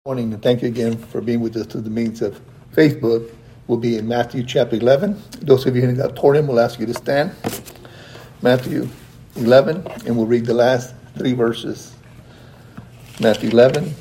Morning, and thank you again for being with us through the means of Facebook. We'll be in Matthew chapter 11. Those of you in the auditorium will ask you to stand. Matthew 11, and we'll read the last three verses. Matthew 11,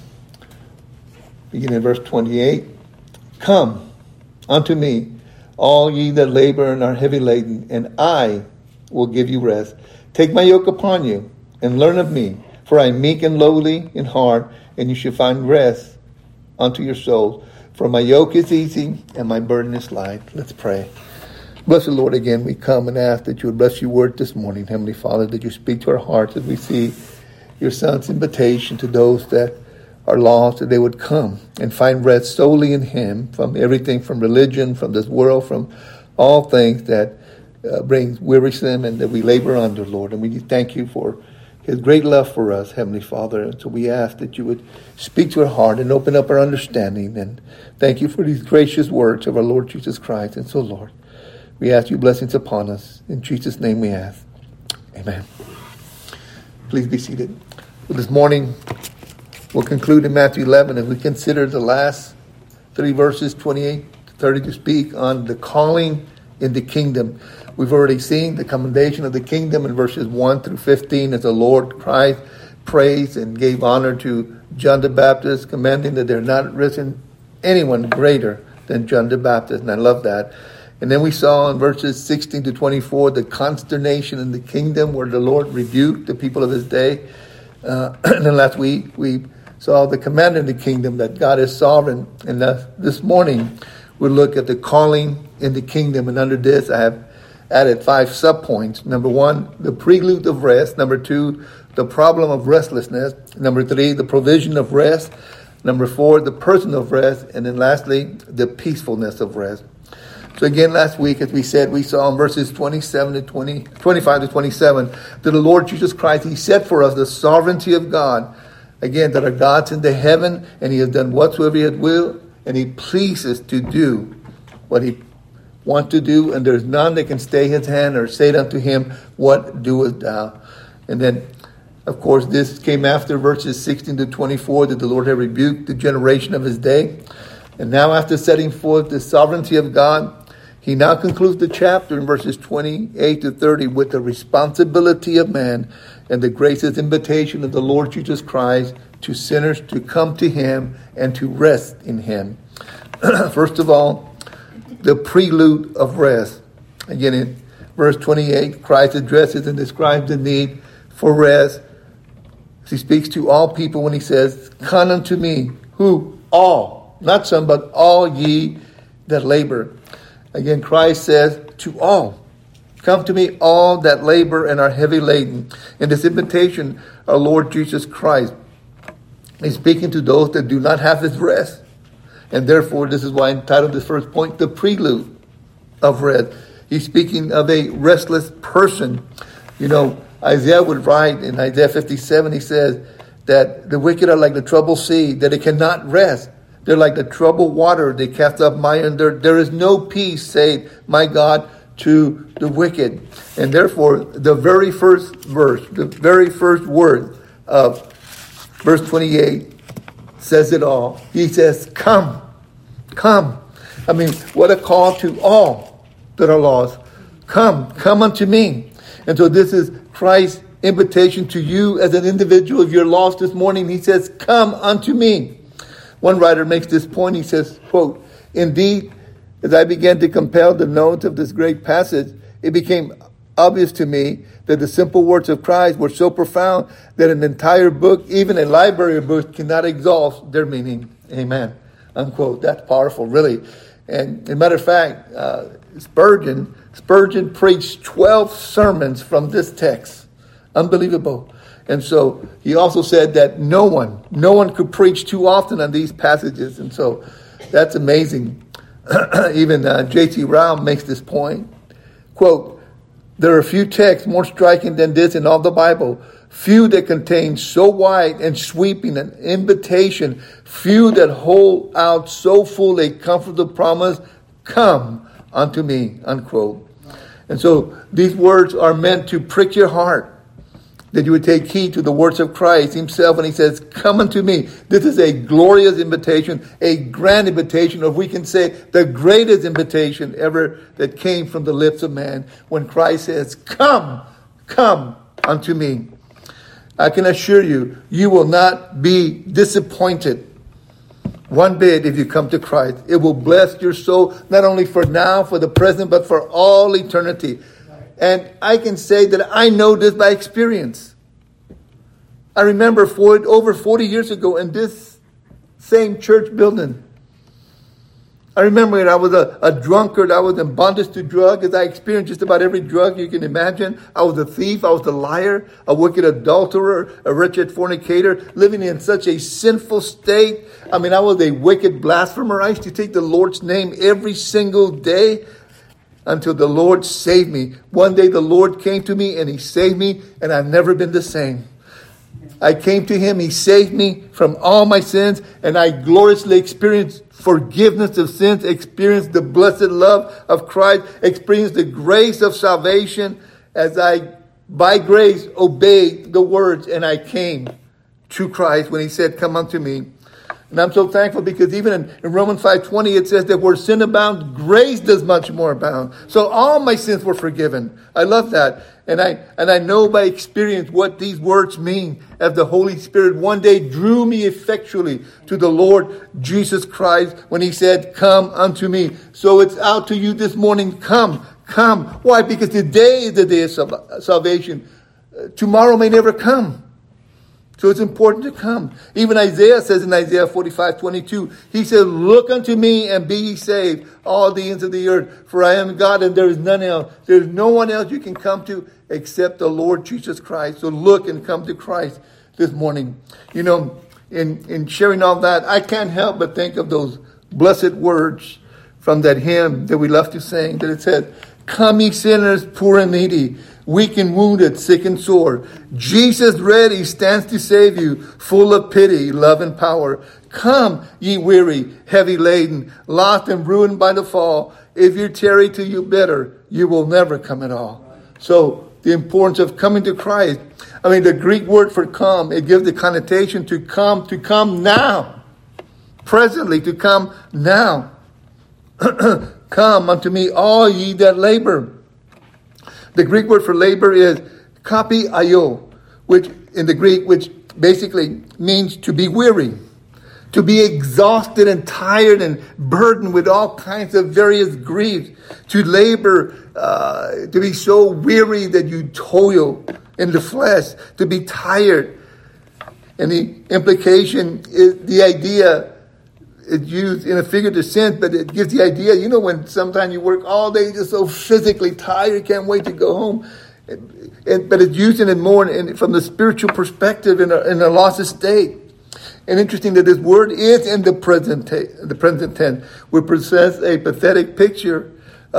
beginning in verse 28. Come unto me, all ye that labor and are heavy laden, and I will give you rest. Take my yoke upon you, and learn of me, for I am meek and lowly in heart, and you shall find rest unto your souls. For my yoke is easy and my burden is light. Let's pray. Blessed Lord, again we come and ask that you would bless your word this morning, Heavenly Father, that you speak to our hearts as we see your Son's invitation to those that are lost, that they would come and find rest solely in him from everything, from religion, from this world, from all things that brings wearisome and that we labor under, Lord. And we thank you for his great love for us, Heavenly Father. And so we ask that you would speak to our heart and open up our understanding. And thank you for these gracious words of our Lord Jesus Christ. And so, Lord, we ask you blessings upon us. In Jesus' name we ask. Amen. Please be seated. Well, this morning, we'll conclude in Matthew 11 as we consider the last three verses, 28 to 30, to speak on the calling in the kingdom. We've already seen the commendation of the kingdom in verses 1 through 15 as the Lord Christ praised and gave honor to John the Baptist, commending that there had not risen anyone greater than John the Baptist. And I love that. And then we saw in verses 16 to 24 the consternation in the kingdom where the Lord rebuked the people of his day. And then last week we saw the command in the kingdom that God is sovereign. And this morning we'll look at the calling in the kingdom. And under this I have added 5 subpoints. Number 1, the prelude of rest. Number 2, the problem of restlessness. Number 3, the provision of rest. Number 4, the person of rest. And then lastly, the peacefulness of rest. So again, last week, as we said, we saw in verses 25 to 27, that the Lord Jesus Christ, he set for us the sovereignty of God. Again, that our God's in the heaven, and he has done whatsoever he will, and he pleases to do what he want to do, and there's none that can stay his hand or say unto him, what doest thou? And then, of course, this came after verses 16 to 24, that the Lord had rebuked the generation of his day. And now after setting forth the sovereignty of God, he now concludes the chapter in verses 28 to 30 with the responsibility of man and the gracious invitation of the Lord Jesus Christ to sinners to come to him and to rest in him. First of all, the prelude of rest. Again, in verse 28, Christ addresses and describes the need for rest. He speaks to all people when he says, come unto me, who? All. Not some, but all ye that labor. Again, Christ says to all, come to me, all that labor and are heavy laden. In this invitation, our Lord Jesus Christ is speaking to those that do not have his rest. And therefore, this is why I entitled this first point, the prelude of rest. He's speaking of a restless person. You know, Isaiah would write in Isaiah 57, he says that the wicked are like the troubled sea, that it cannot rest. They're like the troubled water. They cast up mire, and there is no peace, say, my God, to the wicked. And therefore, the very first verse, the very first word of verse 28 says it all. He says, come, come. I mean, what a call to all that are lost. Come unto me. And so this is Christ's invitation to you as an individual. If you're lost this morning, he says, come unto me. One writer makes this point. He says, quote, indeed, as I began to compile the notes of this great passage, it became obvious to me that the simple words of Christ were so profound that an entire book, even a library of books, cannot exhaust their meaning. Amen. Unquote. That's powerful, really. And as a matter of fact, Spurgeon preached 12 sermons from this text. Unbelievable. And so he also said that no one could preach too often on these passages. And so that's amazing. Even J.T. Ryle makes this point. Quote, there are few texts more striking than this in all the Bible. Few that contain so wide and sweeping an invitation. Few that hold out so full a comfortable promise. Come unto me, unquote. And so these words are meant to prick your heart. that you would take heed to the words of Christ himself when he says, come unto me. This is a glorious invitation, a grand invitation, or we can say the greatest invitation ever that came from the lips of man when Christ says, come unto me. I can assure you, you will not be disappointed one bit if you come to Christ. It will bless your soul, not only for now, for the present, but for all eternity. And I can say that I know this by experience. I remember over 40 years ago in this same church building. I remember when I was a drunkard. I was in bondage to drugs, as I experienced just about every drug you can imagine. I was a thief. I was a liar, a wicked adulterer, a wretched fornicator, living in such a sinful state. I mean, I was a wicked blasphemer. I used to take the Lord's name every single day until the Lord saved me. One day the Lord came to me and he saved me, and I've never been the same. I came to him, he saved me from all my sins, and I gloriously experienced forgiveness of sins, experienced the blessed love of Christ, experienced the grace of salvation as I, by grace, obeyed the words, and I came to Christ when he said, come unto me. And I'm so thankful because even in Romans 5:20, it says that where sin abounds, grace does much more abound. So all my sins were forgiven. I love that. And I know by experience what these words mean, as the Holy Spirit one day drew me effectually to the Lord Jesus Christ when he said, come unto me. So it's out to you this morning. Come. Why? Because today is the day of salvation. Tomorrow may never come. So it's important to come. Even Isaiah says in Isaiah 45:22, he says, look unto me and be ye saved, all the ends of the earth. For I am God and there is none else. There is no one else you can come to except the Lord Jesus Christ. So look and come to Christ this morning. You know, in sharing all that, I can't help but think of those blessed words from that hymn that we love to sing, that it said, come ye sinners, poor and needy, weak and wounded, sick and sore. Jesus ready stands to save you, full of pity, love, and power. Come, ye weary, heavy laden, lost and ruined by the fall. If you tarry till you better, you will never come at all. So the importance of coming to Christ. I mean, the Greek word for come, it gives the connotation to come now. Presently, to come now. Come unto me, all ye that labor. The Greek word for labor is kapiaio, which in the Greek, which basically means to be weary, to be exhausted and tired and burdened with all kinds of various griefs, to labor, to be so weary that you toil in the flesh, to be tired. And the implication is the idea. It's used in a figurative sense, but it gives the idea, you know, when sometimes you work all day, just so physically tired, you can't wait to go home. But it's used in it more from the spiritual perspective in a lost state. And interesting that this word is in the present tense, which presents a pathetic picture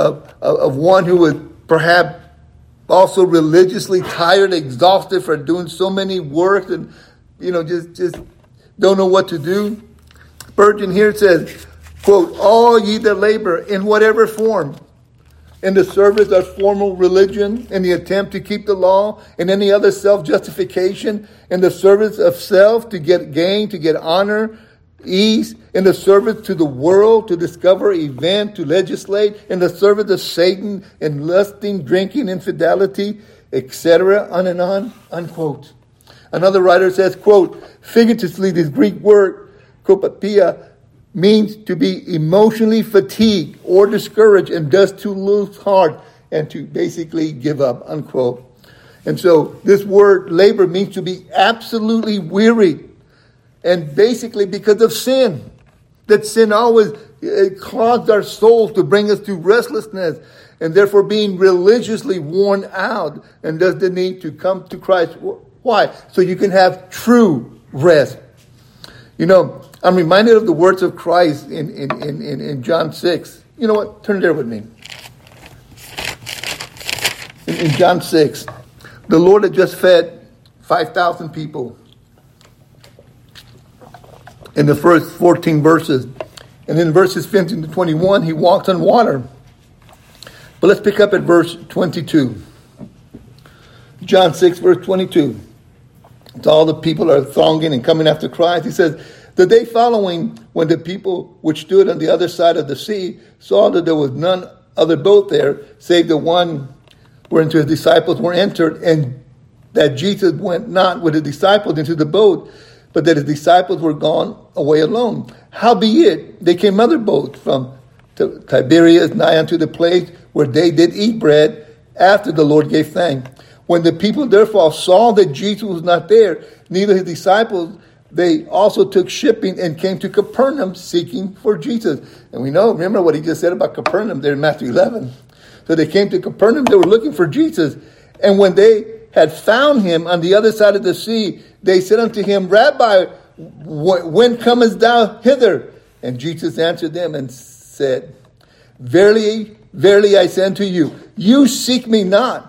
of one who was perhaps also religiously tired, exhausted for doing so many works and, you know, just don't know what to do. Spurgeon here says, quote, all ye that labor in whatever form, in the service of formal religion, in the attempt to keep the law, in any other self-justification, in the service of self to get gain, to get honor, ease, in the service to the world, to discover event, to legislate, in the service of Satan, in lusting, drinking, infidelity, etc., on and on, unquote. Another writer says, quote, figuratively, this Greek word, kopapia, means to be emotionally fatigued or discouraged and thus to lose heart and to basically give up, unquote. And so this word labor means to be absolutely weary, and basically because of sin. That sin always clogs our souls to bring us to restlessness, and therefore being religiously worn out, and thus the need to come to Christ. Why? So you can have true rest. You know, I'm reminded of the words of Christ in John 6. You know what? Turn there with me. In John 6, the Lord had just fed 5,000 people in the first 14 verses. And in verses 15 to 21, he walked on water. But let's pick up at verse 22. John 6, verse 22. So all the people are thronging and coming after Christ. He says, the day following, when the people which stood on the other side of the sea saw that there was none other boat there, save the one whereunto his disciples were entered, and that Jesus went not with the disciples into the boat, but that his disciples were gone away alone. Howbeit, there came other boats from Tiberias nigh unto the place where they did eat bread after the Lord gave thanks. When the people therefore saw that Jesus was not there, neither his disciples, they also took shipping and came to Capernaum seeking for Jesus. And we know, remember what he just said about Capernaum there in Matthew 11. So they came to Capernaum, they were looking for Jesus. And when they had found him on the other side of the sea, they said unto him, Rabbi, when comest thou hither? And Jesus answered them and said, Verily, verily I say unto you, you seek me not,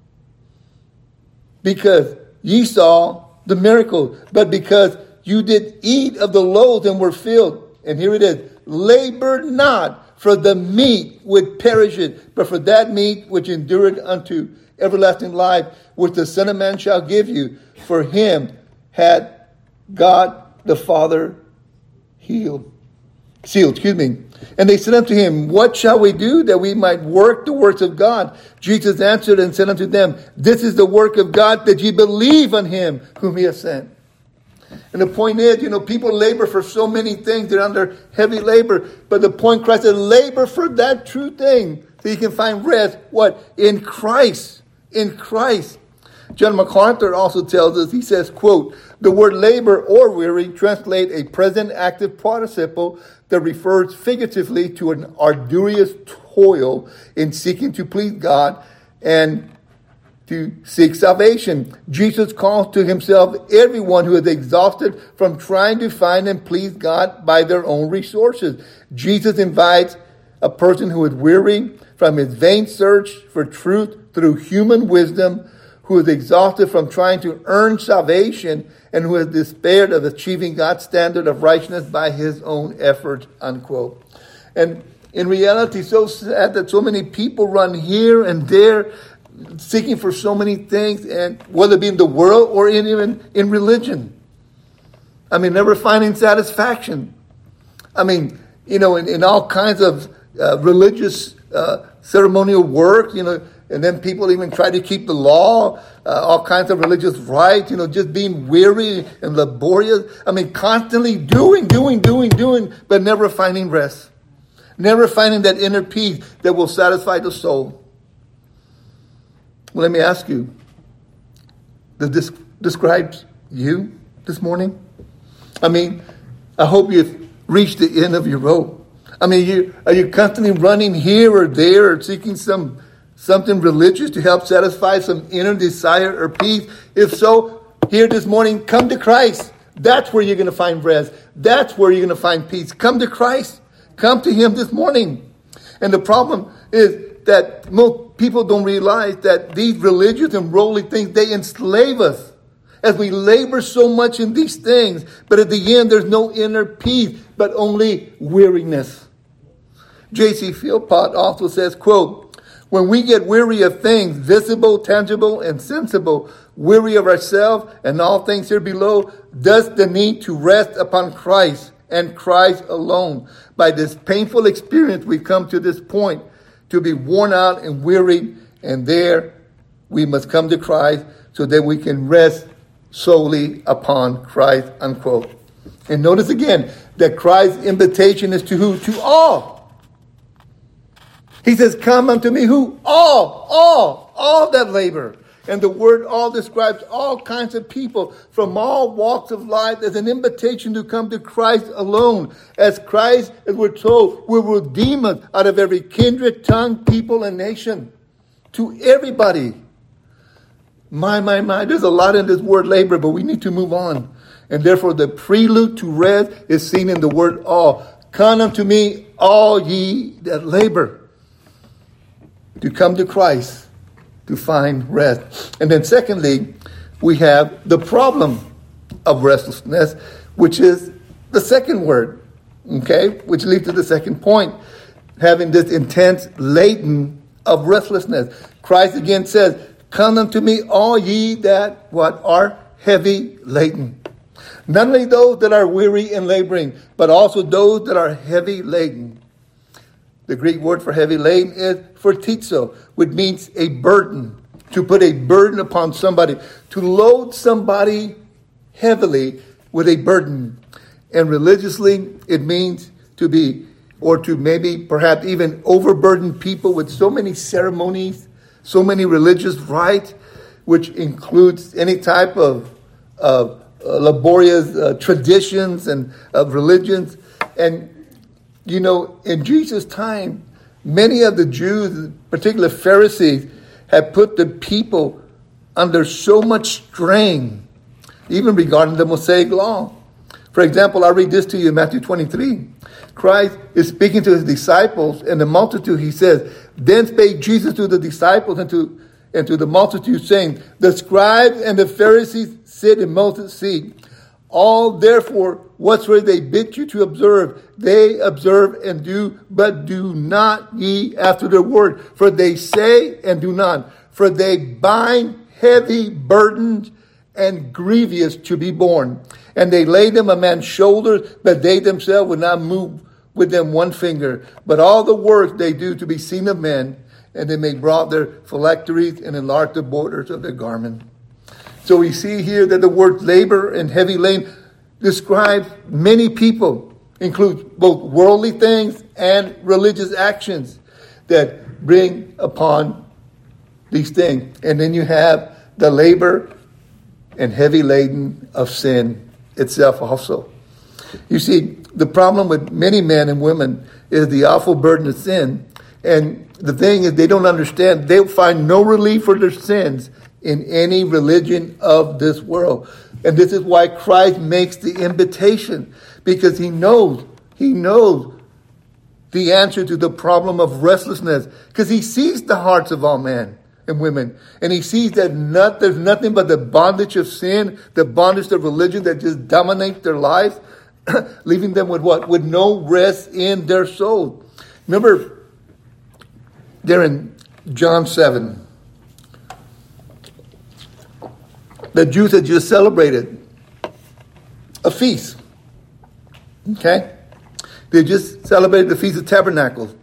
because ye saw the miracle, but because you did eat of the loaves and were filled. And here it is, labor not for the meat which perisheth, but for that meat which endureth unto everlasting life, which the Son of Man shall give you. For him had God the Father sealed. And they said unto him, What shall we do that we might work the works of God? Jesus answered and said unto them, This is the work of God, that ye believe on him whom he has sent. And the point is, people labor for so many things. They're under heavy labor. But the point, Christ said, labor for that true thing, so you can find rest. What? In Christ. In Christ. John MacArthur also tells us, he says, quote, the word labor or weary translate a present active participle that refers figuratively to an arduous toil in seeking to please God and to seek salvation. Jesus calls to himself everyone who is exhausted from trying to find and please God by their own resources. Jesus invites a person who is weary from his vain search for truth through human wisdom, who is exhausted from trying to earn salvation, and who has despaired of achieving God's standard of righteousness by his own efforts, unquote. And in reality, so sad that so many people run here and there, seeking for so many things, and whether it be in the world or even in religion. Never finding satisfaction. In all kinds of religious ceremonial work, and then people even try to keep the law, all kinds of religious rites, just being weary and laborious. Constantly doing, but never finding rest. Never finding that inner peace that will satisfy the soul. Well, let me ask you, does this describe you this morning? I hope you've reached the end of your rope. Are you constantly running here or there or seeking something religious to help satisfy some inner desire or peace? If so, here this morning, come to Christ. That's where you're going to find rest. That's where you're going to find peace. Come to Christ. Come to him this morning. And the problem is that most people don't realize that these religious and worldly things, they enslave us as we labor so much in these things. But at the end, there's no inner peace, but only weariness. J.C. Philpott also says, quote, when we get weary of things visible, tangible, and sensible, weary of ourselves and all things here below, thus the need to rest upon Christ and Christ alone. By this painful experience, we've come to this point, to be worn out and weary, and there we must come to Christ so that we can rest solely upon Christ, unquote. And notice again that Christ's invitation is to who? To all. He says, come unto me who? All that labor. And the word all describes all kinds of people from all walks of life as an invitation to come to Christ alone. As Christ, as we're told, will redeem us out of every kindred, tongue, people, and nation. To everybody. My. There's a lot in this word labor, but we need to move on. And therefore the prelude to rest is seen in the word all. Come unto me, all ye that labor. To come to Christ to find rest. And then secondly, we have the problem of restlessness, which is the second word, okay? Which leads to the second point, having this intense latent of restlessness. Christ again says, Come unto me, all ye that what are heavy laden. Not only those that are weary and laboring, but also those that are heavy laden. The Greek word for heavy laden is fortizo, which means a burden. To put a burden upon somebody. To load somebody heavily with a burden. And religiously, it means to be, or to maybe perhaps even overburden people with so many ceremonies, so many religious rites, which includes any type of laborious traditions and of religions. And, you know, in Jesus' time, many of the Jews, particularly Pharisees, had put the people under so much strain, even regarding the Mosaic law. For example, I'll read this to you in Matthew 23. Christ is speaking to his disciples and the multitude. He says, Then spake Jesus to the disciples and to the multitude, saying, The scribes and the Pharisees sit in Moses' seat. All therefore, whatsoever they bid you to observe, they observe and do, but do not ye after their word. For they say and do not. For they bind heavy burdens and grievous to be borne. And they lay them on man's shoulders, but they themselves would not move with them one finger. But all the work they do to be seen of men, and they make broad their phylacteries and enlarge the borders of their garment. So we see here that the word labor and heavy laden describes many people, includes both worldly things and religious actions that bring upon these things. And then you have the labor and heavy laden of sin itself also. You see, the problem with many men and women is the awful burden of sin. And the thing is, they don't understand. They'll find no relief for their sins in any religion of this world. And this is why Christ makes the invitation, because he knows the answer to the problem of restlessness, because he sees the hearts of all men and women. And he sees that there's nothing but the bondage of sin, the bondage of religion that just dominates their lives, leaving them with what? With no rest in their soul. Remember, there in John 7, the Jews had just celebrated a feast. Okay? They just celebrated the Feast of Tabernacles.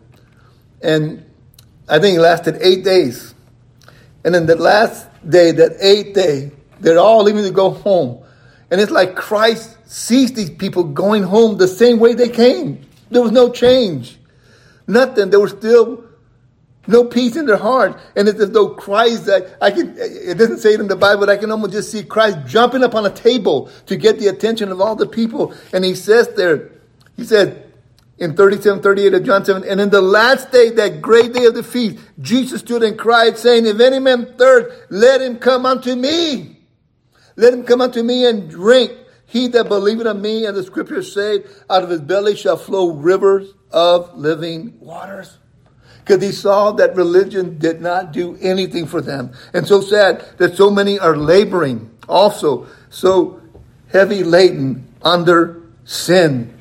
And I think it lasted 8 days. And then the last day, that 8th day, they're all leaving to go home. And it's like Christ sees these people going home the same way they came. There was no change. Nothing. There was still no peace in their heart. And it's as though Christ, it doesn't say it in the Bible, but I can almost just see Christ jumping up on a table to get the attention of all the people. And he says there, he said in 37:38 of John 7, and in the last day, that great day of the feast, Jesus stood and cried, saying, If any man thirst, let him come unto me. Let him come unto me and drink. He that believeth on me, and the scriptures say, out of his belly shall flow rivers of living waters. Because he saw that religion did not do anything for them. And so sad that so many are laboring also, so heavy laden under sin,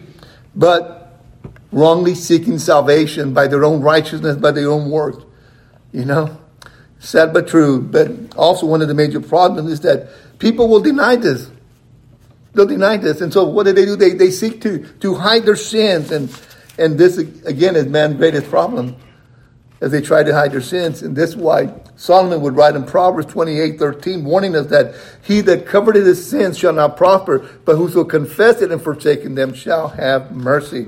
but wrongly seeking salvation by their own righteousness, by their own works. You know, sad but true. But also one of the major problems is that people will deny this. They'll deny this. And so what do? They seek to hide their sins. And this, again, is man's greatest problem, as they try to hide their sins. And this is why Solomon would write in Proverbs 28:13, warning us that he that covered his sins shall not prosper, but whoso confesseth and forsaken them shall have mercy.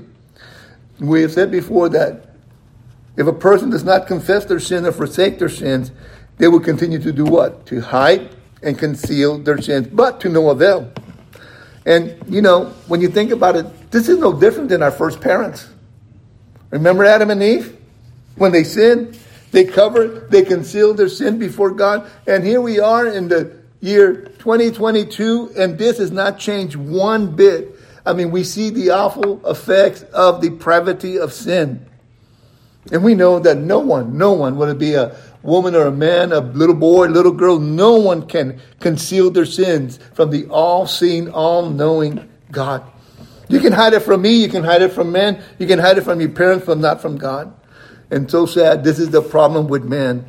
We have said before that if a person does not confess their sin or forsake their sins, they will continue to do what? To hide and conceal their sins, but to no avail. And, you know, when you think about it, this is no different than our first parents. Remember Adam and Eve? When they sinned, they covered, they concealed their sin before God. And here we are in the year 2022, and this has not changed one bit. I mean, we see the awful effects of depravity of sin. And we know that no one, whether it be a woman or a man, a little boy, little girl, no one can conceal their sins from the all-seeing, all-knowing God. You can hide it from me, you can hide it from men, you can hide it from your parents, but not from God. And so sad, this is the problem with man.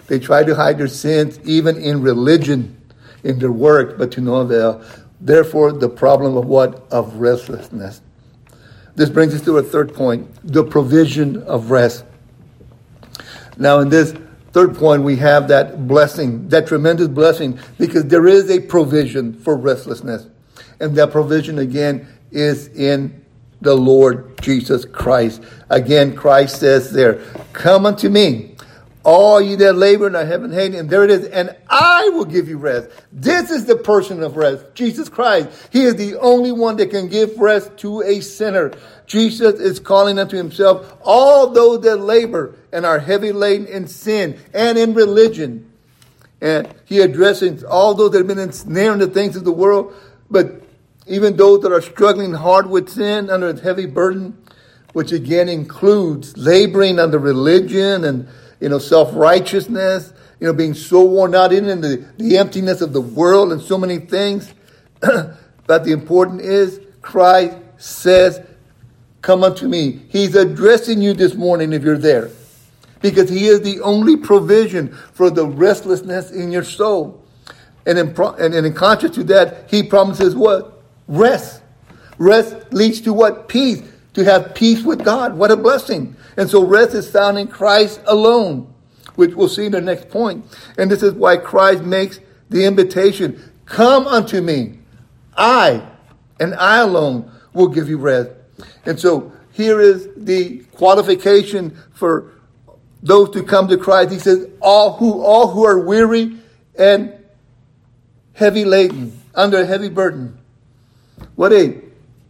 They try to hide their sins, even in religion, in their work, but to no avail. Therefore, the problem of what? Of restlessness. This brings us to our third point, the provision of rest. Now, in this third point, we have that blessing, that tremendous blessing, because there is a provision for restlessness. And that provision, again, is in the Lord Jesus Christ. Again, Christ says there, come unto me, all ye that labor and are heavy laden, and there it is, and I will give you rest. This is the person of rest, Jesus Christ. He is the only one that can give rest to a sinner. Jesus is calling unto himself all those that labor and are heavy laden in sin and in religion. And he addresses all those that have been ensnared in the things of the world, but even those that are struggling hard with sin under a heavy burden, which again includes laboring under religion and, self-righteousness, being so worn out in the emptiness of the world and so many things. But the important is, Christ says, come unto me. He's addressing you this morning if you're there, because he is the only provision for the restlessness in your soul. And in contrast to that, he promises what? Rest. Rest leads to what? Peace. To have peace with God. What a blessing. And so rest is found in Christ alone, which we'll see in the next point. And this is why Christ makes the invitation, come unto me. I, and I alone, will give you rest. And so here is the qualification for those to come to Christ. He says, all who are weary and heavy laden, under a heavy burden. What a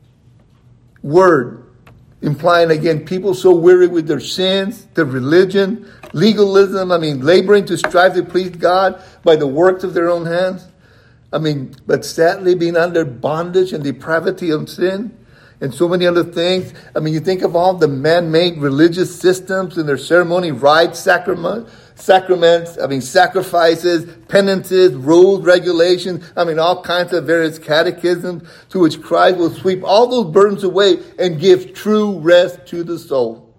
word, implying again people so weary with their sins, their religion, legalism, laboring to strive to please God by the works of their own hands. But sadly being under bondage and depravity of sin and so many other things. You think of all the man-made religious systems and their ceremony, rites, sacraments, sacrifices, penances, rules, regulations, all kinds of various catechisms to which Christ will sweep all those burdens away and give true rest to the soul.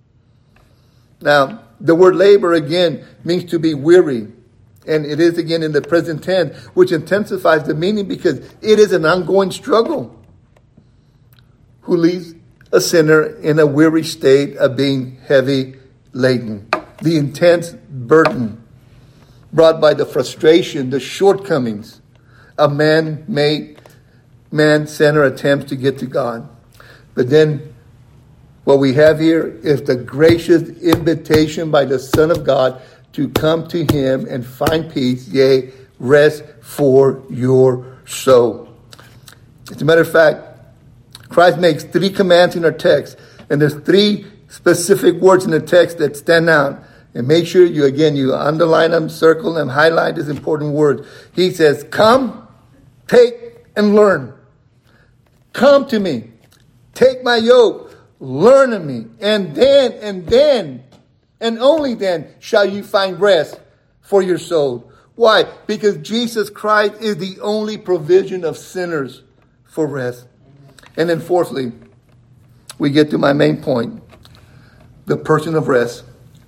Now, the word labor again means to be weary. And it is again in the present tense, which intensifies the meaning because it is an ongoing struggle. Who leaves a sinner in a weary state of being heavy laden. The intense burden brought by the frustration, the shortcomings of man-centered attempts to get to God. But then what we have here is the gracious invitation by the Son of God to come to him and find peace, yea, rest for your soul. As a matter of fact, Christ makes 3 commands in our text, and there's 3 specific words in the text that stand out. And make sure you underline them, circle them, highlight this important word. He says, come, take, and learn. Come to me. Take my yoke. Learn of me. And then, and only then shall you find rest for your soul. Why? Because Jesus Christ is the only provision of sinners for rest. And then fourthly, we get to my main point, the person of rest.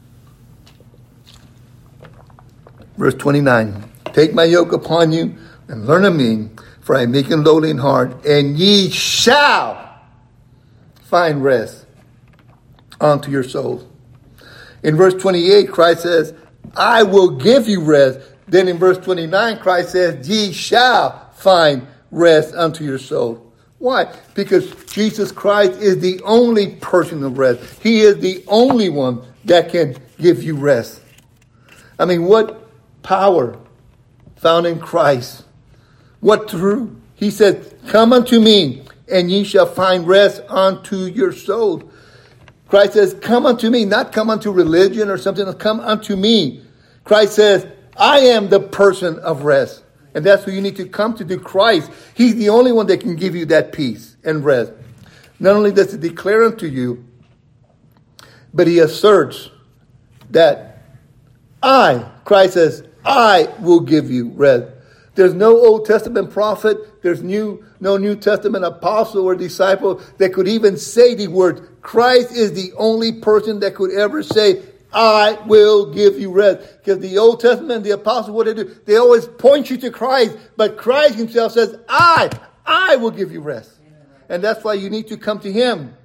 Verse 29, take my yoke upon you and learn of me, for I am meek and lowly in heart, and ye shall find rest unto your souls. In verse 28, Christ says, I will give you rest. Then in verse 29, Christ says, ye shall find rest unto your soul. Why? Because Jesus Christ is the only person of rest. He is the only one that can give you rest. What power found in Christ. What truth. He said, come unto me, and ye shall find rest unto your soul. Christ says, come unto me, not come unto religion or something else. Come unto me. Christ says, I am the person of rest. And that's who you need to come to Christ. He's the only one that can give you that peace and rest. Not only does he declare unto you, but he asserts that Christ says, I will give you rest. There's no Old Testament prophet, there's no New Testament apostle or disciple that could even say the word. Christ is the only person that could ever say, I will give you rest. Because the Old Testament, the apostles, what they do, they always point you to Christ. But Christ himself says, I will give you rest. And that's why you need to come to him.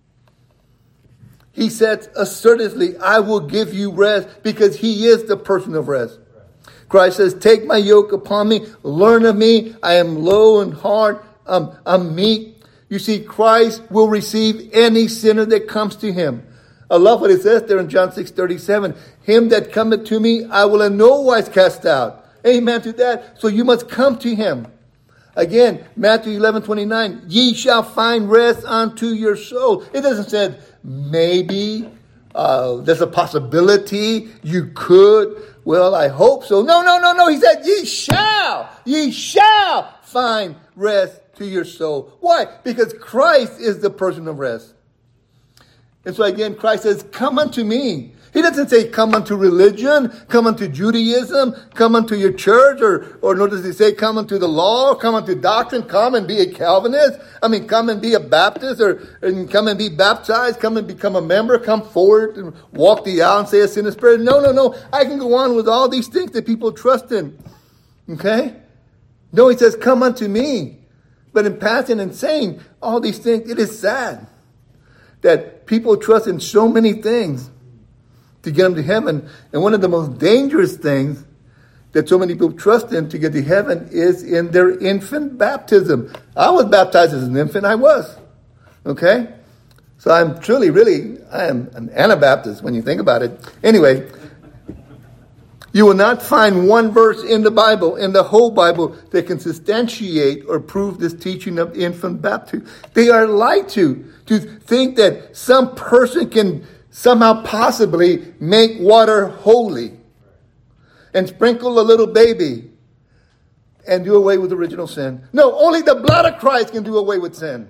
He said assertively, I will give you rest, because he is the person of rest. Christ says, take my yoke upon me, learn of me. I am low and hard. I'm meek. You see, Christ will receive any sinner that comes to him. I love what it says there in John 6:37. Him that cometh to me, I will in no wise cast out. Amen to that. So you must come to him. Again, Matthew 11:29. Ye shall find rest unto your soul. It doesn't say maybe. There's a possibility. You could. Well, I hope so. No. He said, ye shall find rest to your soul. Why? Because Christ is the person of rest. And so again, Christ says, come unto me. He doesn't say, come unto religion, come unto Judaism, come unto your church, or nor does he say, come unto the law, come unto doctrine, come and be a Calvinist. Come and be a Baptist, and come and be baptized, come and become a member, come forward and walk the aisle and say a sinner's prayer. No. I can go on with all these things that people trust in. Okay? No, he says, come unto me. But in passing and saying all these things, it is sad that people trust in so many things to get them to heaven. And one of the most dangerous things that so many people trust in to get to heaven is in their infant baptism. I was baptized as an infant. I was. Okay? So I'm truly, really, I am an Anabaptist when you think about it. Anyway, you will not find one verse in the Bible, in the whole Bible, that can substantiate or prove this teaching of infant baptism. They are lied to think that some person can somehow possibly make water holy and sprinkle a little baby and do away with original sin. No, only the blood of Christ can do away with sin.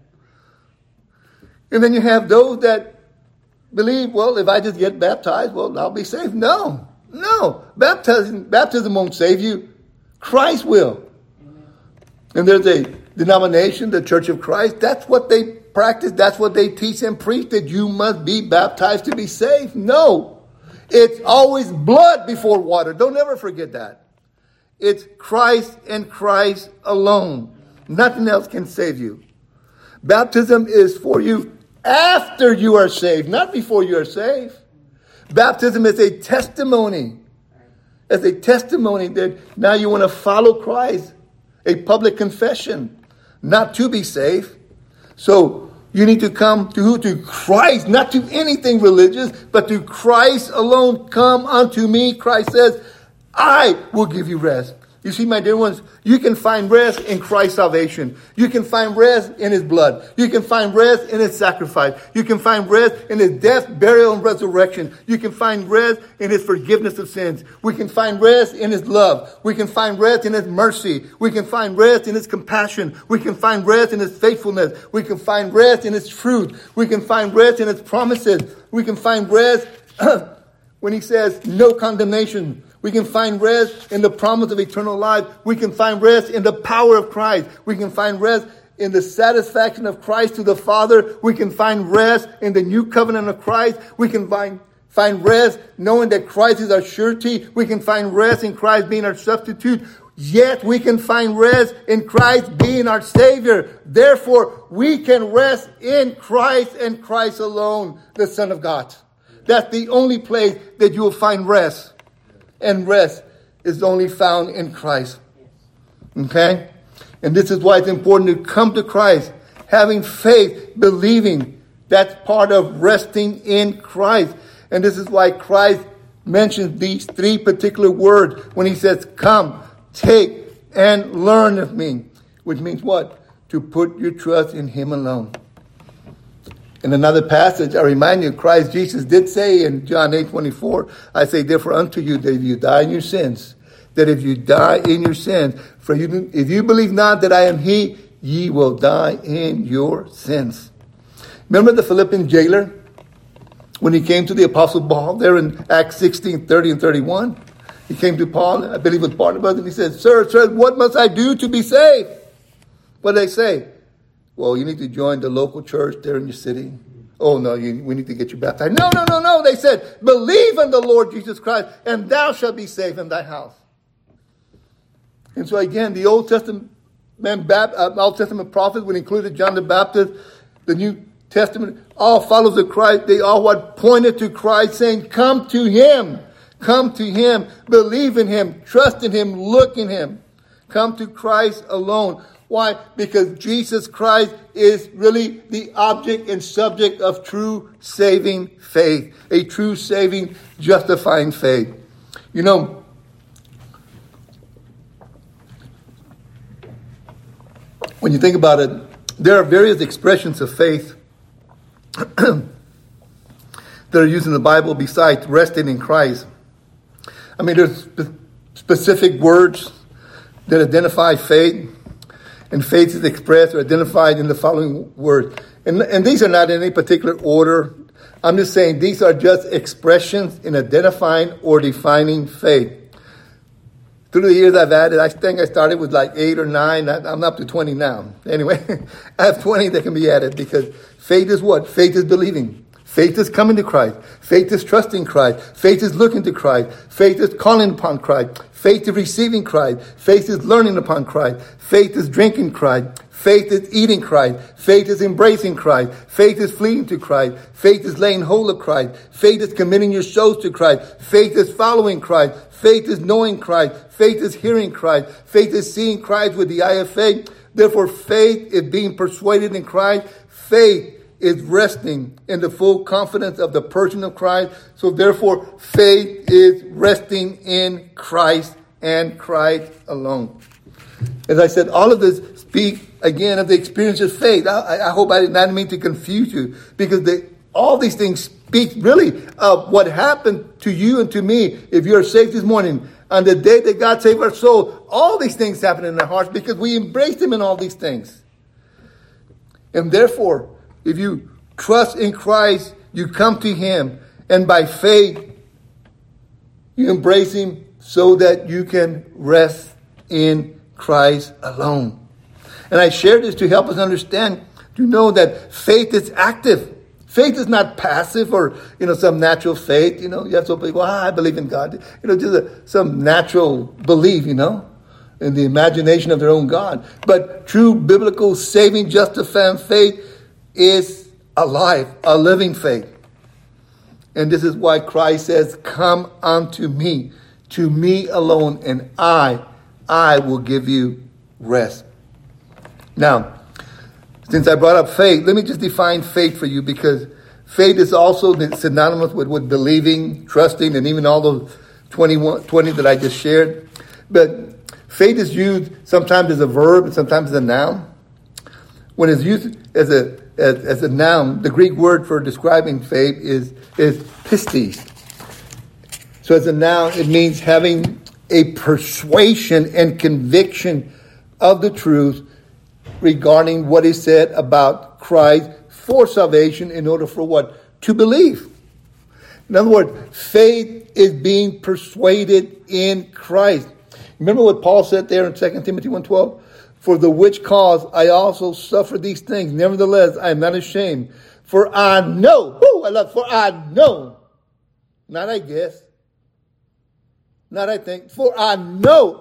And then you have those that believe, well, if I just get baptized, well, I'll be saved. No. Baptism won't save you. Christ will. And there's a denomination, the Church of Christ. That's what they practice. That's what they teach and preach, that you must be baptized to be saved. No. It's always blood before water. Don't ever forget that. It's Christ and Christ alone. Nothing else can save you. Baptism is for you after you are saved, not before you are saved. Baptism is a testimony. It's a testimony that now you want to follow Christ. A public confession, not to be saved. So you need to come to who? To Christ, not to anything religious, but to Christ alone. Come unto me, Christ says, I will give you rest. You see, my dear ones, you can find rest in Christ's salvation. You can find rest in his blood. You can find rest in his sacrifice. You can find rest in his death, burial, and resurrection. You can find rest in his forgiveness of sins. We can find rest in his love. We can find rest in his mercy. We can find rest in his compassion. We can find rest in his faithfulness. We can find rest in his truth. We can find rest in his promises. We can find rest when he says no condemnation. We can find rest in the promise of eternal life. We can find rest in the power of Christ. We can find rest in the satisfaction of Christ to the Father. We can find rest in the new covenant of Christ. We can find rest knowing that Christ is our surety. We can find rest in Christ being our substitute. Yet we can find rest in Christ being our Savior. Therefore, we can rest in Christ and Christ alone, the Son of God. That's the only place that you will find rest. And rest is only found in Christ. Okay? And this is why it's important to come to Christ, having faith, believing. That's part of resting in Christ. And this is why Christ mentions these three particular words when he says, come, take, and learn of me. Which means what? To put your trust in him alone. In another passage, I remind you, Christ Jesus did say in John 8:24, I say therefore unto you that if you die in your sins, if you believe not that I am he, ye will die in your sins. Remember the Philippian jailer? When he came to the Apostle Paul there in Acts 16:30 and 31, he came to Paul, I believe with Barnabas, and he said, Sir, what must I do to be saved? What did they say? Well, you need to join the local church there in your city. oh no, we need to get you baptized. No. They said, believe in the Lord Jesus Christ, and thou shalt be saved in thy house. And so again, the Old Testament prophets, when included John the Baptist, the New Testament, all followers of Christ, they all pointed to Christ, saying, come to him, believe in him, trust in him, look in him. Come to Christ alone. Why? Because Jesus Christ is really the object and subject of true saving faith, a true saving, justifying faith. You know, when you think about it, there are various expressions of faith that are used in the Bible besides resting in Christ. I mean, there's specific words that identify faith, and faith is expressed or identified in the following words. And these are not in any particular order. I'm just saying these are just expressions in identifying or defining faith. Through the years I've added, I think I started with like 8 or 9. I'm up to 20 now. Anyway, I have 20 that can be added because faith is what? Faith is believing. Faith is coming to Christ. Faith is trusting Christ. Faith is looking to Christ. Faith is calling upon Christ. Faith is receiving Christ. Faith is learning upon Christ. Faith is drinking Christ. Faith is eating Christ. Faith is embracing Christ. Faith is fleeing to Christ. Faith is laying hold of Christ. Faith is committing your souls to Christ. Faith is following Christ. Faith is knowing Christ. Faith is hearing Christ. Faith is seeing Christ with the eye of faith. Therefore, faith is being persuaded in Christ. Faith is resting in the full confidence of the person of Christ. So therefore, faith is resting in Christ and Christ alone. As I said, all of this speak again of the experience of faith. I hope I did not mean to confuse you, because all these things speak really of what happened to you and to me if you're saved this morning. On the day that God saved our soul, all these things happen in our hearts because we embraced him in all these things. And therefore, if you trust in Christ, you come to him, and by faith, you embrace him so that you can rest in Christ alone. And I share this to help us understand, to know that faith is active. Faith is not passive or, some natural faith. You have some people, I believe in God. Just some natural belief, in the imagination of their own God. But true biblical saving, justifying faith is alive, a living faith. And this is why Christ says, come unto me, to me alone, and I will give you rest. Now, since I brought up faith, let me just define faith for you, because faith is also synonymous with believing, trusting, and even all those 20 that I just shared. But faith is used sometimes as a verb and sometimes as a noun. When it's used as a noun, the Greek word for describing faith is pistis. So as a noun, it means having a persuasion and conviction of the truth regarding what is said about Christ for salvation in order for what? To believe. In other words, faith is being persuaded in Christ. Remember what Paul said there in 2 Timothy 1:12? For the which cause I also suffer these things. Nevertheless, I am not ashamed. For I know. For I know. Not I guess. Not I think. For I know.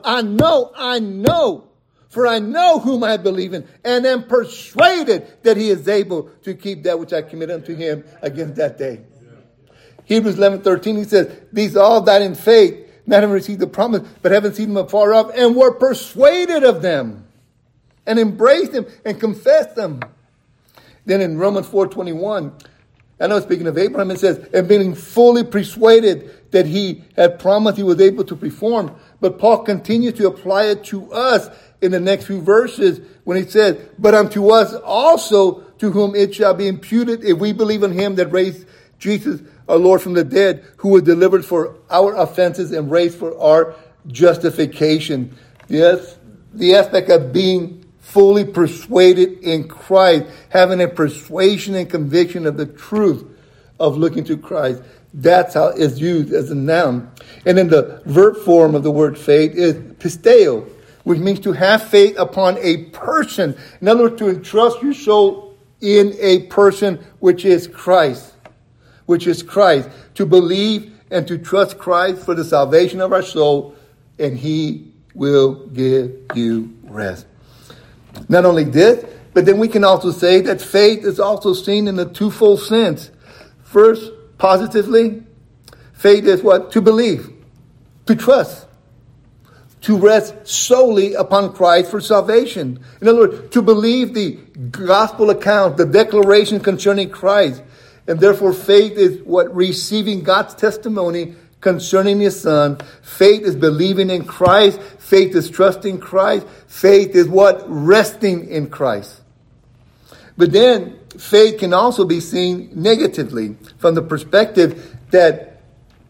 For I know whom I believe in, and am persuaded that he is able to keep that which I commit unto him against that day. Hebrews 11:13, he says, these all died in faith, not having received the promise, but having seen them afar off, and were persuaded of them, and embraced them, and confessed them. Then in Romans 4:21, I know speaking of Abraham, it says, and being fully persuaded that he had promised he was able to perform. But Paul continues to apply it to us in the next few verses when he says, but unto us also, to whom it shall be imputed if we believe in him that raised Jesus our Lord from the dead, who was delivered for our offenses and raised for our justification. Yes, the aspect of being fully persuaded in Christ, having a persuasion and conviction of the truth of looking to Christ. That's how it's used as a noun. And then the verb form of the word faith is pisteo, which means to have faith upon a person. In other words, to entrust your soul in a person which is Christ. Which is Christ. To believe and to trust Christ for the salvation of our soul, and He will give you rest. Not only this, but then we can also say that faith is also seen in a twofold sense. First, positively, faith is what? To believe, to trust, to rest solely upon Christ for salvation. In other words, to believe the gospel account, the declaration concerning Christ. And therefore, faith is what? Receiving God's testimony concerning His Son. Faith is believing in Christ. Faith is trusting Christ. Faith is what? Resting in Christ. But then, faith can also be seen negatively from the perspective that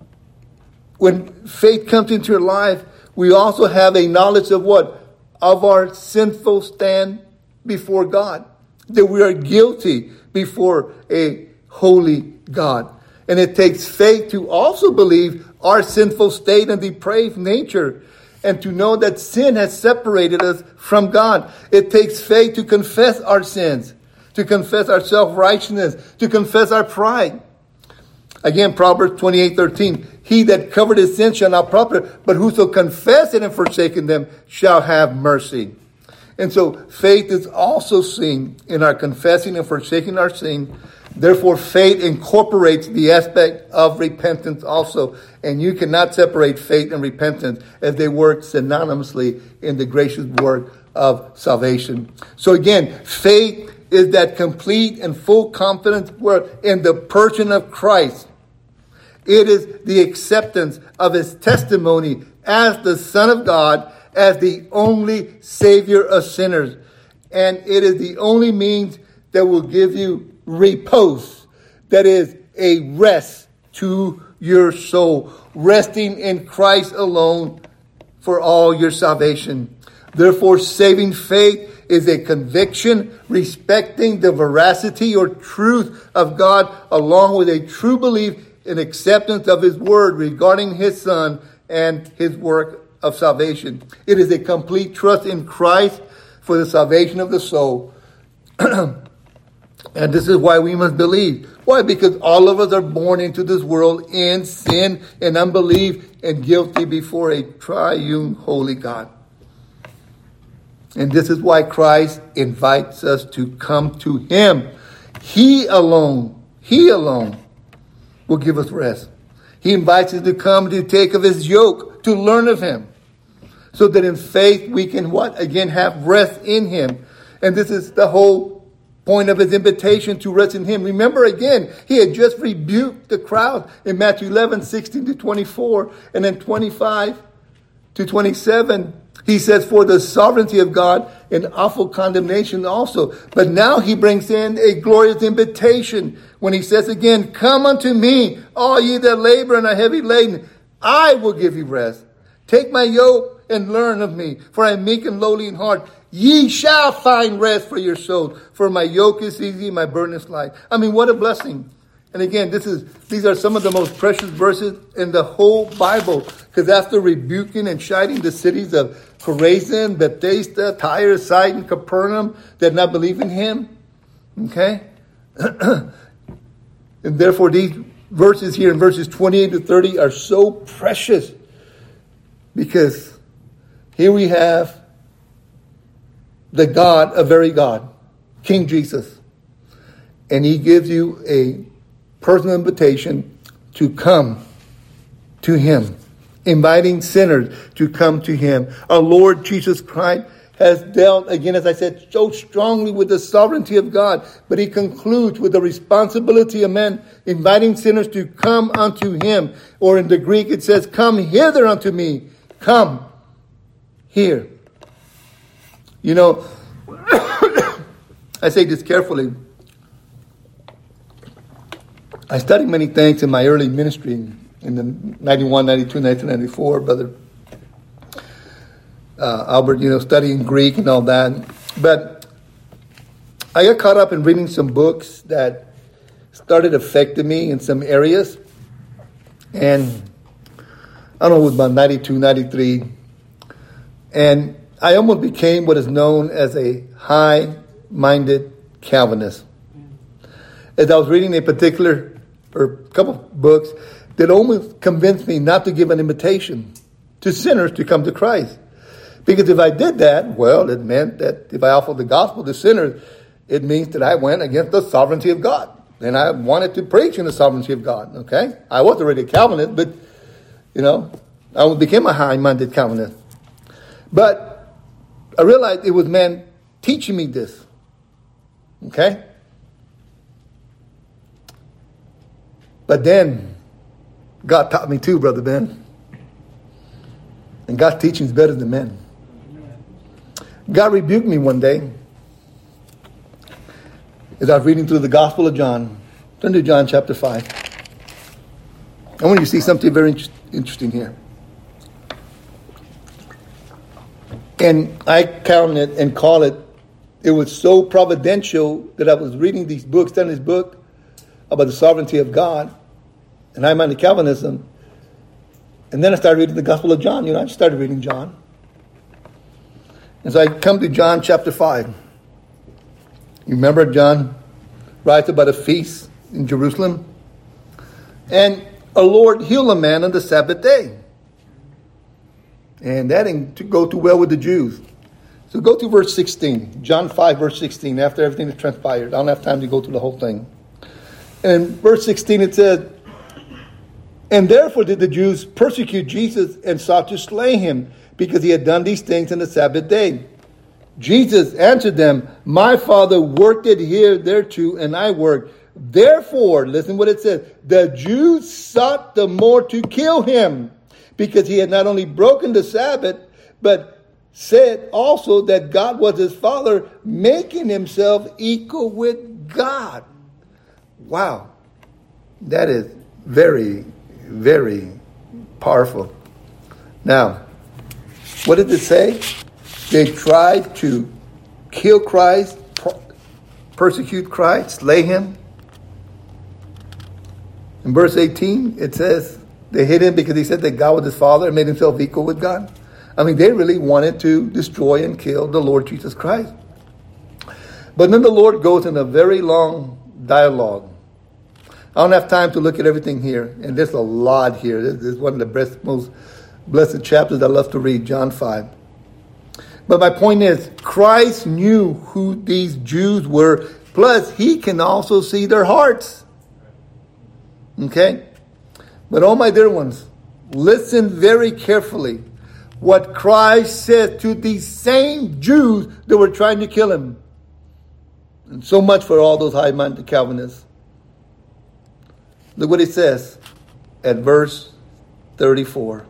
when faith comes into your life, we also have a knowledge of what? Of our sinful stand before God. That we are guilty before a holy God. And it takes faith to also believe our sinful state and depraved nature, and to know that sin has separated us from God. It takes faith to confess our sins, to confess our self-righteousness, to confess our pride. Again, Proverbs 28:13, he that covered his sin shall not prosper, but whoso confesseth and forsaken them shall have mercy. And so faith is also seen in our confessing and forsaking our sin. Therefore, faith incorporates the aspect of repentance also. And you cannot separate faith and repentance, as they work synonymously in the gracious work of salvation. So again, faith is that complete and full confidence in the person of Christ. It is the acceptance of His testimony as the Son of God, as the only Savior of sinners. And it is the only means that will give you repose, that is a rest to your soul, resting in Christ alone for all your salvation. Therefore, saving faith is a conviction respecting the veracity or truth of God, along with a true belief and acceptance of His word regarding His Son and His work of salvation. It is a complete trust in Christ for the salvation of the soul. And this is why we must believe. Why? Because all of us are born into this world in sin and unbelief and guilty before a triune holy God. And this is why Christ invites us to come to Him. He alone will give us rest. He invites us to come to take of His yoke, to learn of Him. So that in faith we can what? Again, have rest in Him. And this is the whole point of His invitation to rest in Him. Remember again, He had just rebuked the crowd in Matthew 11:16-24, and then 25-27. He says, for the sovereignty of God, an awful condemnation also. But now He brings in a glorious invitation when He says again, come unto me, all ye that labor and are heavy laden, I will give you rest. Take my yoke and learn of me, for I am meek and lowly in heart. Ye shall find rest for your souls, for my yoke is easy, my burden is light. I mean, what a blessing. And again, these are some of the most precious verses in the whole Bible, because after rebuking and chiding the cities of Chorazin, Bethsaida, Tyre, Sidon, Capernaum, that not believe in Him, okay? And therefore, these verses here in verses 28-30 are so precious, because here we have the God, a very God, King Jesus. And He gives you a personal invitation to come to Him, inviting sinners to come to Him. Our Lord Jesus Christ has dealt, again, as I said, so strongly with the sovereignty of God, but He concludes with the responsibility of men, inviting sinners to come unto Him. Or in the Greek it says, come hither unto me. Come here. You know, I say this carefully. I studied many things in my early ministry in the 91, 92, 1994, Brother Albert, studying Greek and all that. But I got caught up in reading some books that started affecting me in some areas. And I don't know, it was about 92, 93. And I almost became what is known as a high-minded Calvinist. as I was reading a particular, or a couple of books, that almost convinced me not to give an invitation to sinners to come to Christ. Because if I did that, well, it meant that if I offered the gospel to sinners, it means that I went against the sovereignty of God. And I wanted to preach in the sovereignty of God, okay? I was already a Calvinist, but, I became a high-minded Calvinist. But I realized it was man teaching me this, okay? But then God taught me too, Brother Ben. And God's teaching is better than men. God rebuked me one day as I was reading through the Gospel of John. Turn to John chapter 5. I want you to see something very interesting here. And I count it and call it, it was so providential that I was reading these books, studying this book about the sovereignty of God, and I'm on Calvinism. And then I started reading the Gospel of John. I started reading John. And so I come to John chapter 5. You remember John writes about a feast in Jerusalem. And our Lord healed a man on the Sabbath day. And that didn't go too well with the Jews. So go to verse 16. John 5, verse 16, after everything that transpired. I don't have time to go through the whole thing. And in verse 16 it said, and therefore did the Jews persecute Jesus and sought to slay him, because he had done these things on the Sabbath day. Jesus answered them, my Father worked it here thereto, and I worked. Therefore, listen what it says, the Jews sought the more to kill him, because he had not only broken the Sabbath, but said also that God was his Father, making himself equal with God. Wow. That is very, very powerful. Now, what did it say? They tried to kill Christ, persecute Christ, slay him. In verse 18, it says they hid him because he said that God was his Father and made himself equal with God. I mean, they really wanted to destroy and kill the Lord Jesus Christ. But then the Lord goes in a very long dialogue. I don't have time to look at everything here, and there's a lot here. This is one of the most blessed chapters I love to read, John 5. But my point is, Christ knew who these Jews were, plus he can also see their hearts. Okay? But oh my dear ones, listen very carefully what Christ said to these same Jews that were trying to kill him. And so much for all those high-minded Calvinists. Look what it says at verse 34.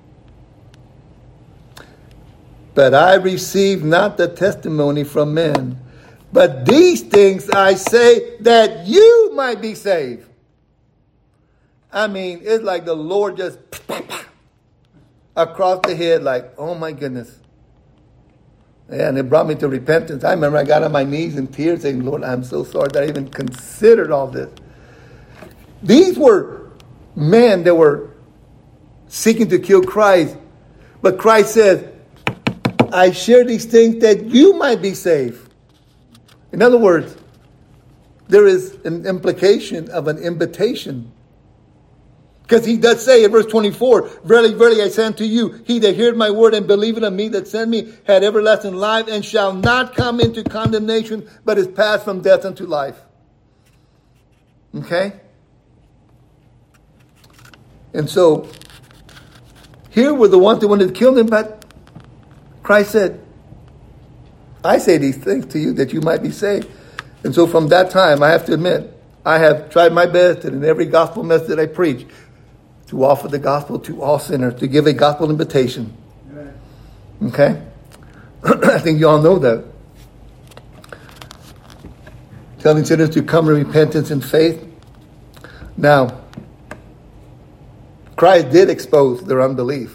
But I receive not the testimony from men, but these things I say that you might be saved. I mean, it's like the Lord just across the head, like, oh my goodness. Yeah, and it brought me to repentance. I remember I got on my knees in tears saying, Lord, I'm so sorry that I even considered all this. These were men that were seeking to kill Christ. But Christ says, I share these things that you might be saved. In other words, there is an implication of an invitation. Because he does say in verse 24, verily, verily, I say unto you, he that heareth my word and believeth on me that sent me had everlasting life and shall not come into condemnation, but is passed from death unto life. Okay? And so, here were the ones that wanted to kill him, but Christ said, I say these things to you that you might be saved. And so from that time, I have to admit, I have tried my best in every gospel message that I preach to offer the gospel to all sinners, to give a gospel invitation. Okay? I think you all know that. Telling sinners to come to repentance and faith. Now, Christ did expose their unbelief.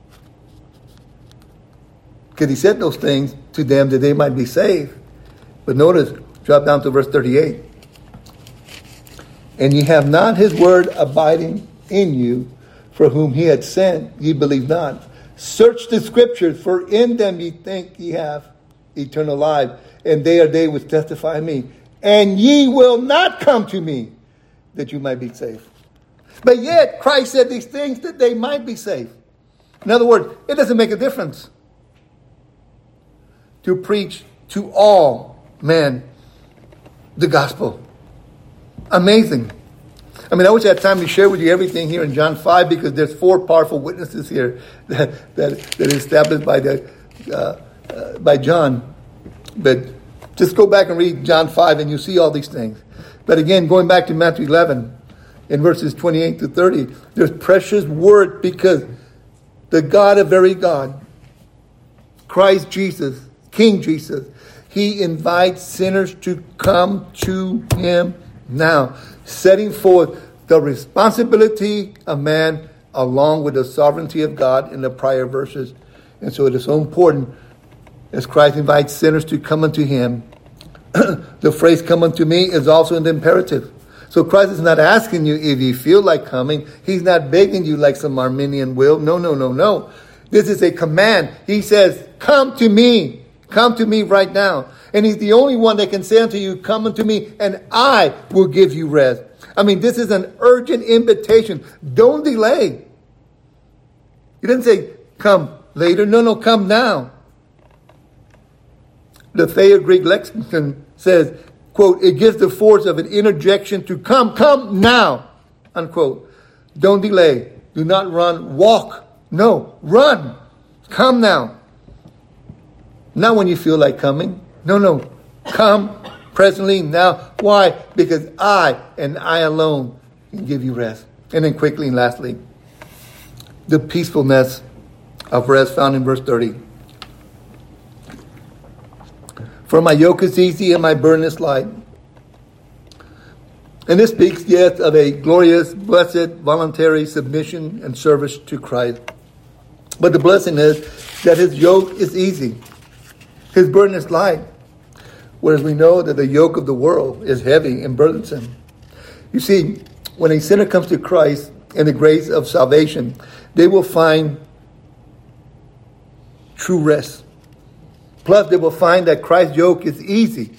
Because he said those things to them that they might be saved. But notice, drop down to verse 38. And ye have not his word abiding in you, for whom he had sent, ye believe not. Search the scriptures, for in them ye think ye have eternal life, and they are they which testify of me. and ye will not come to me, that you might be saved. But yet, Christ said these things that they might be saved. In other words, it doesn't make a difference to preach to all men the gospel. Amazing. I mean, I wish I had time to share with you everything here in John 5, because there's 4 powerful witnesses here that is established by John. But just go back and read John 5 and you see all these things. But again, going back to Matthew 11, in verses 28 to 30, there's precious word, because the God of very God, Christ Jesus, King Jesus, he invites sinners to come to him now, setting forth the responsibility of man along with the sovereignty of God in the prior verses. And so it is so important, as Christ invites sinners to come unto him. The phrase "come unto me" is also an imperative. So Christ is not asking you if you feel like coming. He's not begging you like some Arminian will. No. This is a command. He says, come to me. Come to me right now. And he's the only one that can say unto you, come unto me, and I will give you rest. I mean, this is an urgent invitation. Don't delay. He didn't say, come later. No, come now. The Thayer Greek lexicon says, quote, it gives the force of an interjection to come now, unquote. Don't delay. Do not run. Walk. No, run. Come now. Not when you feel like coming. No. Come presently now. Why? Because I and I alone can give you rest. And then quickly and lastly, the peacefulness of rest found in verse 30. For my yoke is easy and my burden is light. And this speaks, yes, of a glorious, blessed, voluntary submission and service to Christ. But the blessing is that his yoke is easy. His burden is light. Whereas we know that the yoke of the world is heavy and burdensome. You see, when a sinner comes to Christ in the grace of salvation, they will find true rest. Plus, they will find that Christ's yoke is easy.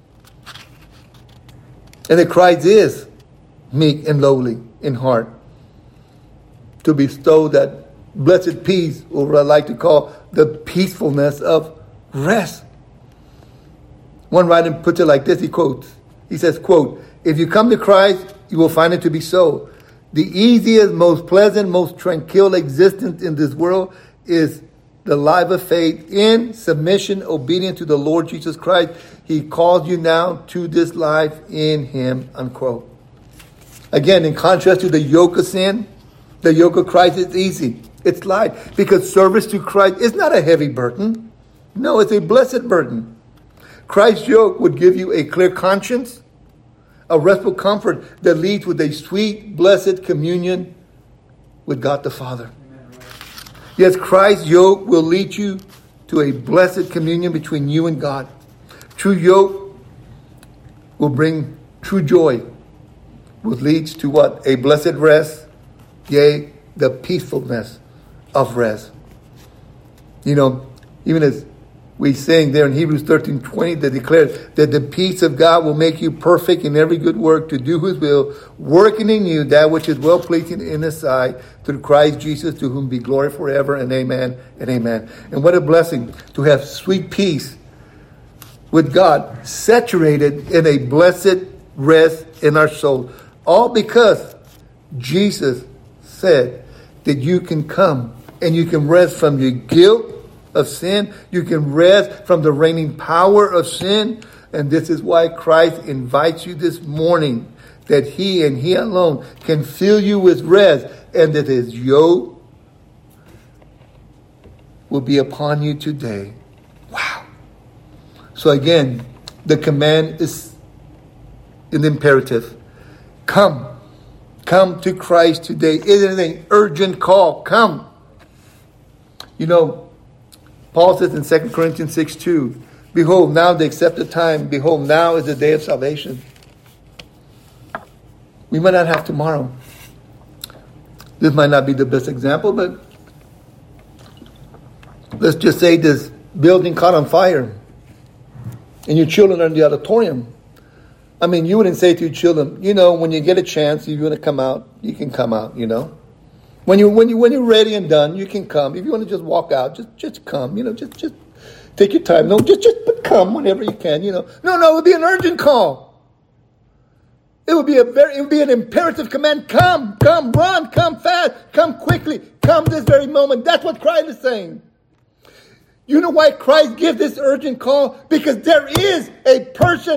And that Christ is meek and lowly in heart, to bestow that blessed peace, or what I like to call the peacefulness of rest. One writer puts it like this, he says, quote, if you come to Christ, you will find it to be so. The easiest, most pleasant, most tranquil existence in this world is the life of faith in submission, obedient to the Lord Jesus Christ. He calls you now to this life in him, unquote. Again, in contrast to the yoke of sin, the yoke of Christ is easy. It's light, because service to Christ is not a heavy burden. No, it's a blessed burden. Christ's yoke would give you a clear conscience, a restful comfort that leads with a sweet, blessed communion with God the Father. Yes, Christ's yoke will lead you to a blessed communion between you and God. True yoke will bring true joy, which leads to what? A blessed rest, yea, the peacefulness of rest. You know, even as we sing there in Hebrews 13:20 that declares that the peace of God will make you perfect in every good work to do his will, working in you that which is well-pleasing in his sight, through Christ Jesus, to whom be glory forever, and amen and amen. And what a blessing to have sweet peace with God, saturated in a blessed rest in our soul. All because Jesus said that you can come and you can rest from your guilt of sin. You can rest from the reigning power of sin. And this is why Christ invites you this morning, that he and he alone can fill you with rest, and that his yoke will be upon you today. Wow. So again, the command is an imperative. Come to Christ today. It is an urgent call. Come. You know, Paul says in 2 Corinthians 6:2, behold, now the accepted time. Behold, now is the day of salvation. We might not have tomorrow. This might not be the best example, but let's just say this building caught on fire and your children are in the auditorium. I mean, you wouldn't say to your children, when you get a chance, if you want to come out, you can come out, When you're ready and done, you can come. If you want to just walk out, just come, just take your time. No, just come whenever you can, No, it would be an urgent call. It would be an imperative command. Come, run, come fast, come quickly, come this very moment. That's what Christ is saying. You know why Christ gives this urgent call? Because there is a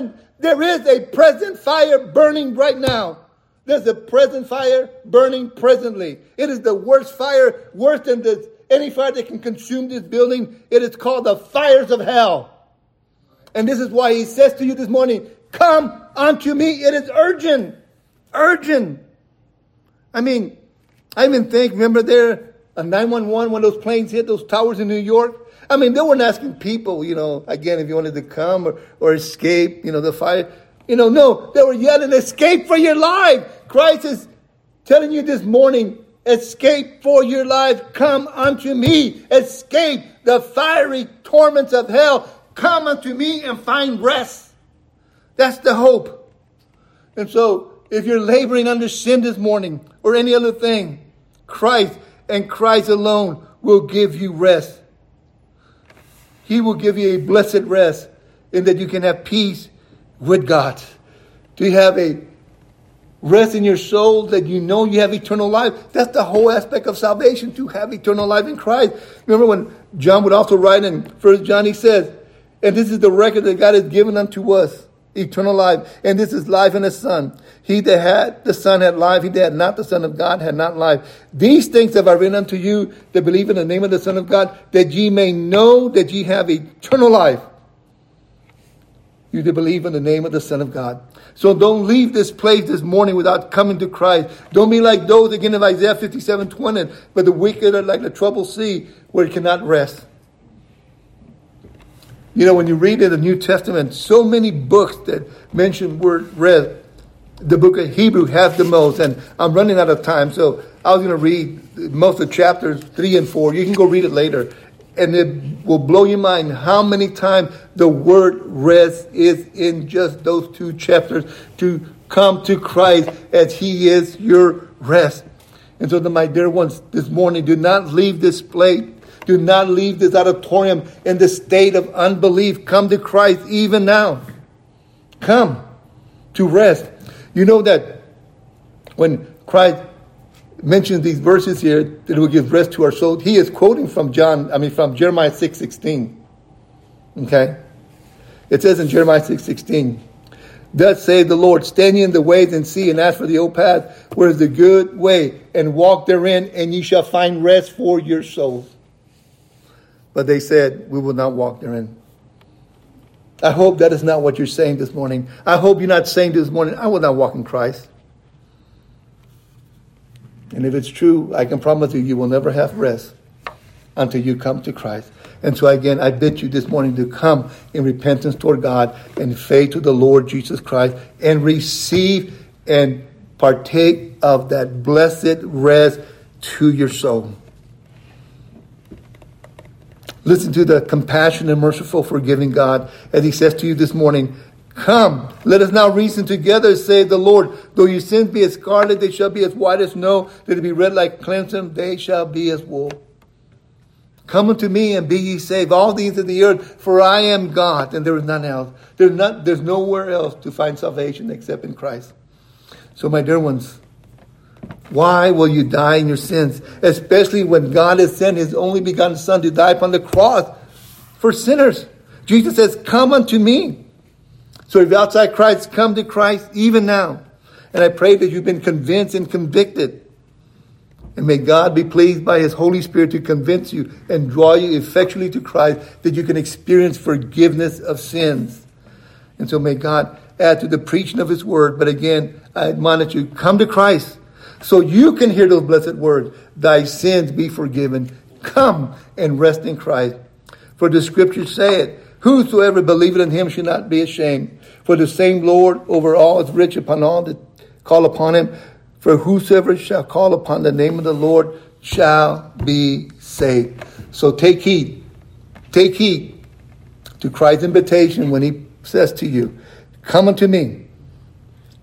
present fire burning right now. There's a present fire burning presently. It is the worst fire, worse than any fire that can consume this building. It is called the fires of hell. And this is why he says to you this morning, come unto me. It is urgent. Urgent. I mean, I even think, remember there, a 911, when those planes hit those towers in New York? I mean, they weren't asking people, again, if you wanted to come or escape, the fire. No, they were yelling, escape for your life. Christ is telling you this morning, escape for your life. Come unto me. Escape the fiery torments of hell. Come unto me and find rest. That's the hope. And so, if you're laboring under sin this morning or any other thing, Christ and Christ alone will give you rest. He will give you a blessed rest in that you can have peace with God. Do you have a rest in your soul that you know you have eternal life? That's the whole aspect of salvation, to have eternal life in Christ. Remember when John would also write in 1 John, he says, and this is the record that God has given unto us, eternal life. And this is life in the Son. He that had the Son had life. He that had not the Son of God had not life. These things have I written unto you that believe in the name of the Son of God, that ye may know that ye have eternal life. You to believe in the name of the Son of God. So don't leave this place this morning without coming to Christ. Don't be like those, again, of Isaiah 57:20, but the wicked are like the troubled sea where it cannot rest. When you read in the New Testament, so many books that mention word rest. The book of Hebrew has the most, and I'm running out of time, so I was going to read most of chapters 3 and 4. You can go read it later. And it will blow your mind how many times the word rest is in just those 2 chapters, to come to Christ as he is your rest. And so, my dear ones, this morning, do not leave this place. Do not leave this auditorium in the state of unbelief. Come to Christ even now. Come to rest. You know that when Christ mentions these verses here, that it will give rest to our soul, he is quoting from Jeremiah 6:16. Okay? It says in Jeremiah 6:16, thus saith the Lord, stand ye in the ways and see, and ask for the old path, where is the good way, and walk therein, and ye shall find rest for your souls. But they said, we will not walk therein. I hope that is not what you're saying this morning. I hope you're not saying this morning, I will not walk in Christ. And if it's true, I can promise you, you will never have rest until you come to Christ. And so again, I bid you this morning to come in repentance toward God and faith to the Lord Jesus Christ and receive and partake of that blessed rest to your soul. Listen to the compassionate and merciful, forgiving God as he says to you this morning, come, let us now reason together, saith the Lord. Though your sins be as scarlet, they shall be as white as snow. Though they be red like crimson, they shall be as wool. Come unto me and be ye saved, all these of the earth, for I am God, and there is none else. There's nowhere else to find salvation except in Christ. So my dear ones, why will you die in your sins? Especially when God has sent his only begotten Son to die upon the cross for sinners. Jesus says, come unto me. So if you're outside Christ, come to Christ even now. And I pray that you've been convinced and convicted. And may God be pleased by his Holy Spirit to convince you and draw you effectually to Christ, that you can experience forgiveness of sins. And so may God add to the preaching of his word. But again, I admonish you, come to Christ so you can hear those blessed words. Thy sins be forgiven. Come and rest in Christ. For the scriptures say it, whosoever believeth in him shall not be ashamed. For the same Lord over all is rich upon all that call upon him. For whosoever shall call upon the name of the Lord shall be saved. So take heed. Take heed to Christ's invitation when he says to you, come unto me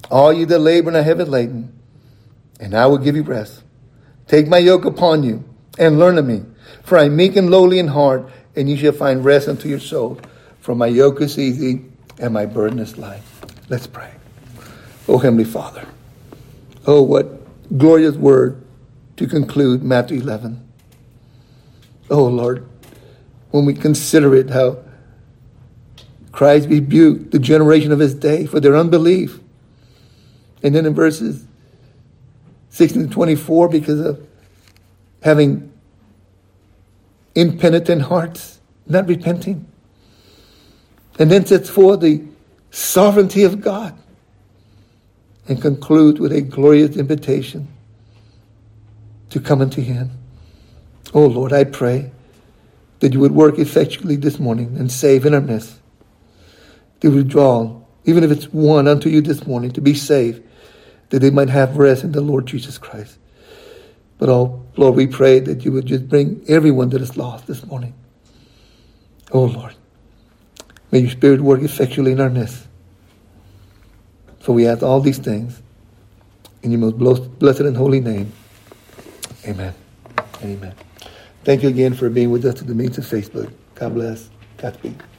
all you that labor and are heavy laden, and I will give you rest. Take my yoke upon you and learn of me, for I am meek and lowly in heart, and you shall find rest unto your soul. For my yoke is easy and my burden is light. Let's pray. Oh, Heavenly Father. Oh, what glorious word to conclude Matthew 11. Oh, Lord, when we consider it, how Christ rebuked the generation of his day for their unbelief. And then in verses 16 to 24, because of having impenitent hearts, not repenting. And then sets forth the sovereignty of God and concludes with a glorious invitation to come unto him. Oh Lord, I pray that you would work effectually this morning and save in our midst. To withdraw, even if it's one unto you this morning, to be saved, that they might have rest in the Lord Jesus Christ. But oh Lord, we pray that you would just bring everyone that is lost this morning. Oh Lord, may your Spirit work effectually in our midst. For we ask all these things in your most blessed and holy name. Amen and amen. Thank you again for being with us to the means of Facebook. God bless. Godspeed.